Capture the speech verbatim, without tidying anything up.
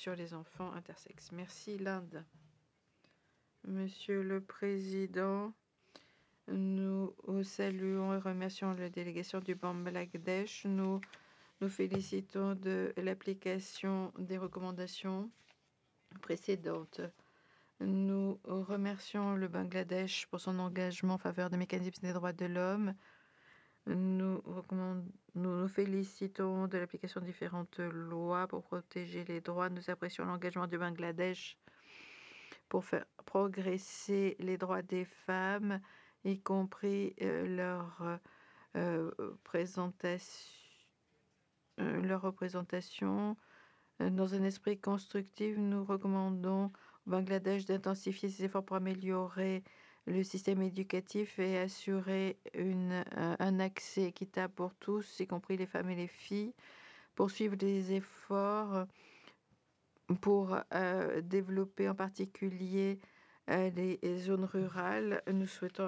sur les enfants intersexes. Merci, l'Inde. Monsieur le Président, nous saluons et remercions la délégation du Bangladesh. Nous nous félicitons de l'application des recommandations précédentes. Nous remercions le Bangladesh pour son engagement en faveur des mécanismes des droits de l'homme. Nous, nous nous félicitons de l'application de différentes lois pour protéger les droits. Nous apprécions l'engagement du Bangladesh pour faire progresser les droits des femmes, y compris euh, leur, euh, présentation, euh, leur représentation. Dans un esprit constructif, nous recommandons au Bangladesh d'intensifier ses efforts pour améliorer le système éducatif et assurer une, euh, un accès équitable pour tous, y compris les femmes et les filles, poursuivre des efforts pour euh, développer en particulier euh, les zones rurales. Nous souhaitons